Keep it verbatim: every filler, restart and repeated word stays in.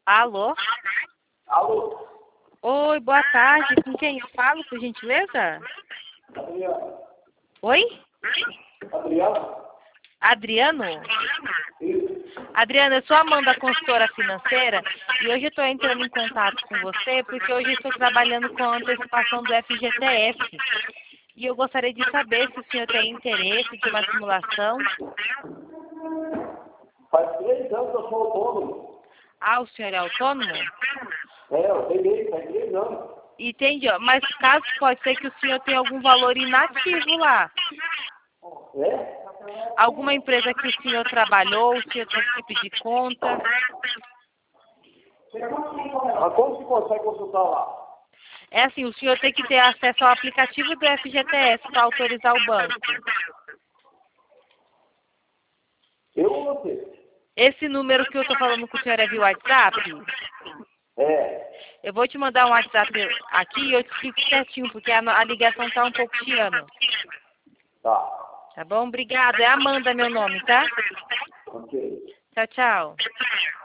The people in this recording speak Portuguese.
Alô? Alô? Oi, boa tarde. Com quem eu falo, por gentileza? Adriano. Oi? Adriano? Adriano? Isso. Adriano, eu sou a Amanda, consultora financeira, e hoje eu estou entrando em contato com você porque hoje eu estou trabalhando com a antecipação do F G T F. E eu gostaria de saber se o senhor tem interesse de uma simulação. Faz três anos que eu sou autônomo. Ah, o senhor é autônomo? É, eu peguei, faz três anos. Entendi, ó. Mas caso pode ser que o senhor tenha algum valor inativo lá. É? Alguma empresa que o senhor trabalhou, o senhor tem que pedir conta. Mas como que consegue consultar lá? É assim, o senhor tem que ter acesso ao aplicativo do F G T S para autorizar o banco. Eu ou você? Esse número que eu estou falando com o senhor é via WhatsApp? É. Eu vou te mandar um WhatsApp aqui e eu te explico certinho, porque a, a ligação está um pouco chiando. Tá. Tá bom? Obrigada. É Amanda meu nome, tá? Ok. Tchau, tchau.